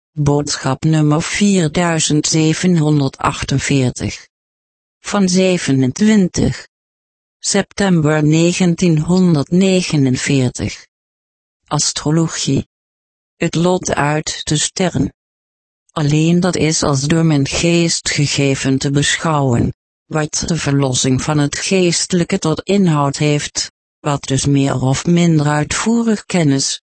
Boodschap nummer 4748. Van 27 september 1949. Astrologie. Het lot uit de sterren. Alleen dat is als door mijn geest gegeven te beschouwen, wat de verlossing van het geestelijke tot inhoud heeft, wat dus meer of minder uitvoerig kennis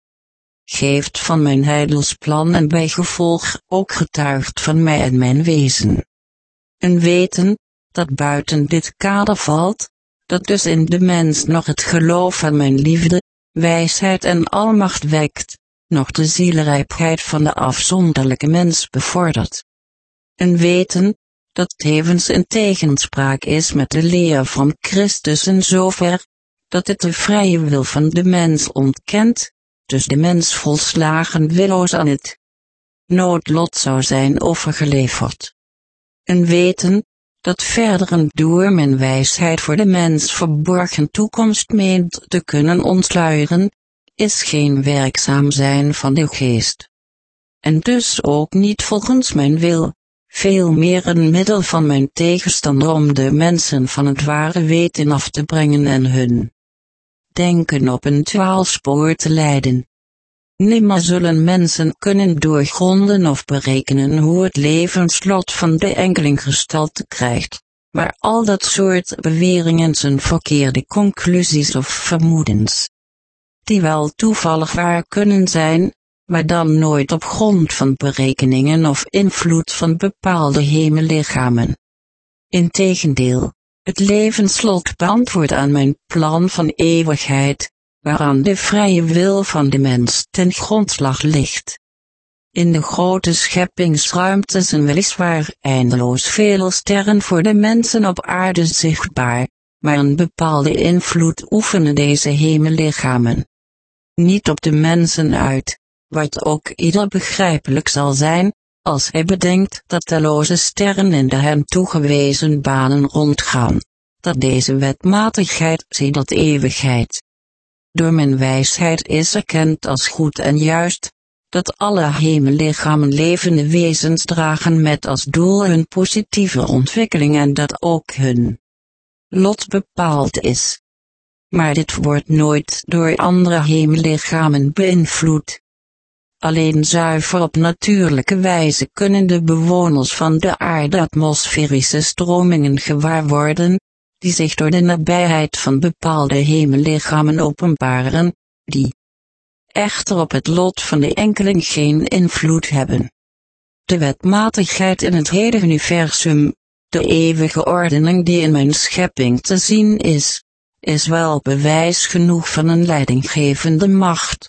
geeft van mijn heidelsplan en bijgevolg ook getuigt van mij en mijn wezen. Een weten, dat buiten dit kader valt, dat dus in de mens nog het geloof aan mijn liefde, wijsheid en almacht wekt, nog de zielrijpheid van de afzonderlijke mens bevordert. Een weten, dat tevens in tegenspraak is met de leer van Christus in zover, dat het de vrije wil van de mens ontkent, dus de mens volslagen willoos aan het noodlot zou zijn overgeleverd. Een weten, dat verderen door mijn wijsheid voor de mens verborgen toekomst meent te kunnen ontsluieren, is geen werkzaam zijn van de geest. En dus ook niet volgens mijn wil, veel meer een middel van mijn tegenstander om de mensen van het ware weten af te brengen en hun denken op een dwaalspoor te leiden. Nimmer zullen mensen kunnen doorgronden of berekenen hoe het levenslot van de enkeling gestalte krijgt, maar al dat soort beweringen zijn verkeerde conclusies of vermoedens, die wel toevallig waar kunnen zijn, maar dan nooit op grond van berekeningen of invloed van bepaalde hemellichamen. Integendeel, het levenslot beantwoordt aan mijn plan van eeuwigheid, waaraan de vrije wil van de mens ten grondslag ligt. In de grote scheppingsruimte zijn weliswaar eindeloos veel sterren voor de mensen op aarde zichtbaar, maar een bepaalde invloed oefenen deze hemellichamen niet op de mensen uit, wat ook ieder begrijpelijk zal zijn, als hij bedenkt dat talloze sterren in de hem toegewezen banen rondgaan, dat deze wetmatigheid sedert eeuwigheid door mijn wijsheid is erkend als goed en juist, dat alle hemellichamen levende wezens dragen met als doel hun positieve ontwikkeling en dat ook hun lot bepaald is. Maar dit wordt nooit door andere hemellichamen beïnvloed. Alleen zuiver op natuurlijke wijze kunnen de bewoners van de aarde atmosferische stromingen gewaar worden, die zich door de nabijheid van bepaalde hemellichamen openbaren, die echter op het lot van de enkeling geen invloed hebben. De wetmatigheid in het hele universum, de eeuwige ordening die in mijn schepping te zien is wel bewijs genoeg van een leidinggevende macht.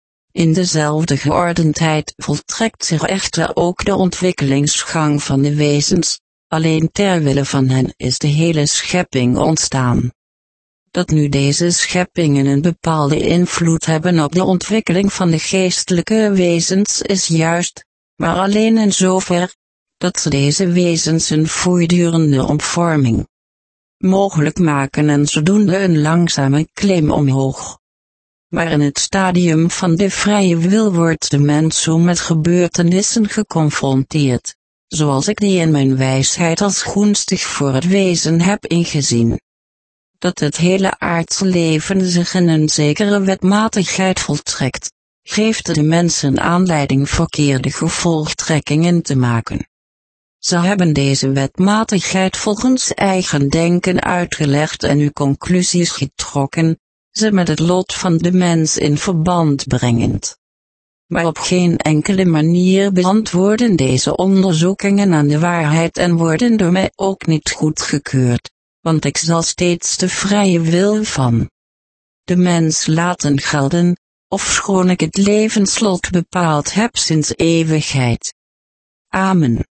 In dezelfde geordendheid voltrekt zich echter ook de ontwikkelingsgang van de wezens, alleen ter wille van hen is de hele schepping ontstaan. Dat nu deze scheppingen een bepaalde invloed hebben op de ontwikkeling van de geestelijke wezens is juist, maar alleen in zover, dat ze deze wezens een voortdurende omvorming mogelijk maken en zodoende een langzame klim omhoog. Maar in het stadium van de vrije wil wordt de mens zo met gebeurtenissen geconfronteerd, zoals ik die in mijn wijsheid als gunstig voor het wezen heb ingezien. Dat het hele aardse leven zich in een zekere wetmatigheid voltrekt, geeft de mensen aanleiding verkeerde gevolgtrekkingen te maken. Ze hebben deze wetmatigheid volgens eigen denken uitgelegd en uw conclusies getrokken, ze met het lot van de mens in verband brengend. Maar op geen enkele manier beantwoorden deze onderzoekingen aan de waarheid en worden door mij ook niet goedgekeurd, want ik zal steeds de vrije wil van de mens laten gelden, ofschoon ik het levenslot bepaald heb sinds eeuwigheid. Amen.